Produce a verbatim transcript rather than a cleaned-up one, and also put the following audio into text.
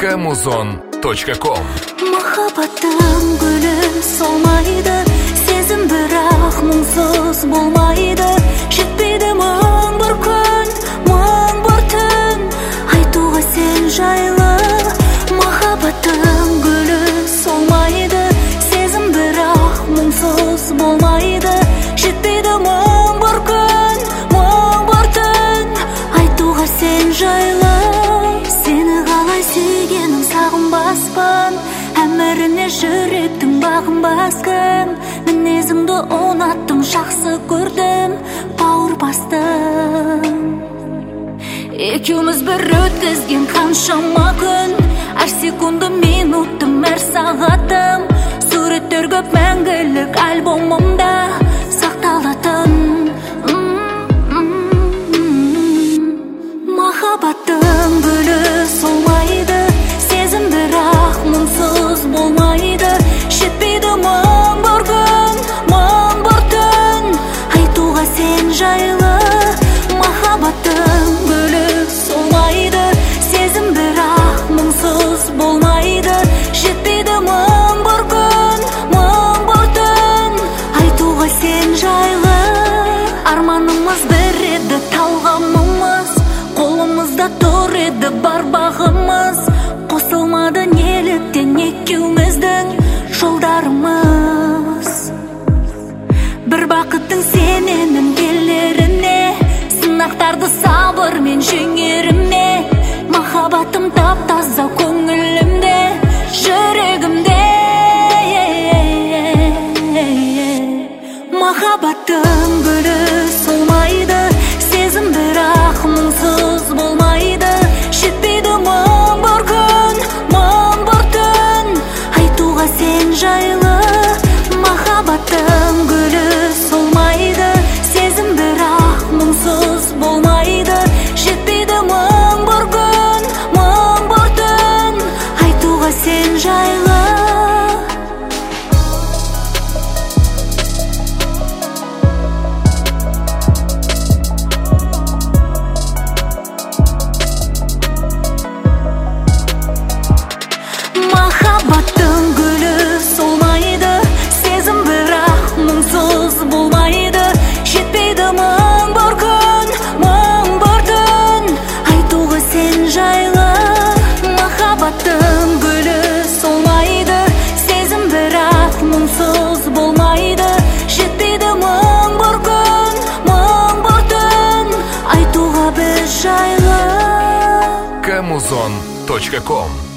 камузон точка ком. Махаббаттың гүлі солмайды, сезім бірақ мұңсыз болмайды. Жетпейді мың бір күн, мың бір түн айтуға сен жайлы. Махаббаттың гүлі солмайды, сезім бірақ мұңсыз болмайды. Жетпейді мың бір күн, мың бір түн айтуға сен жайлы. Сені қалай сүйгенім сағынбаспын, әміріне жүректің бағын басқым. Мінезіңді ұнаттым, жақсы көрдім, бауыр бастым. Екеуміз бір өткізген қаншама күн, әр секунды минуттым, әр сағатым. Суреттер көп мәңгілік альбомымда сақталатын. Махаббаттың гүлі солмайды, сезім бірақ мұңсыз болмайды. Жетпейді мың бір күн, мың бір түн айтуға сен жайлы. Махаббаттың гүлі солмайды, сезім бірақ мұңсыз болмайды. Жетпейді мың бір күн, мың бір түн айтуға сен жайлы. Арманымыз бір еді, талғамымыз қолымызда тұр еді бар бағымыз. Қосылмады неліктен екеуміздің жолдарымыз. Бір бақыттың сененің келеріне, сынақтарды сабырмен жеңеріме. Махаббатым тап-таза көңілімде, жүрегімде. Махаббаттың гүлі солмайды, сезім бірақ мұңсыз болмайды. Жетпейді мың бір күн, мың бір түн айтуға сен жайлы. Махаббаттың гүлі солмайды, сезім бірақ мұңсыз болмайды. Жетпейді мың бір күн, мың бір түн айтуға сен жайлы. Махаббаттың гүлі солмайды, сезім бірақ мұңсыз болмайды. Жетпейді мың бір күн, мың бір түн айтуға сен жайлы. Махаббаттың гүлі солмайды, сезім бірақ мұңсыз болмайды. Жетпейді мың бір күн, мың бір түн айтуға біз жайлы. камузон точка ком.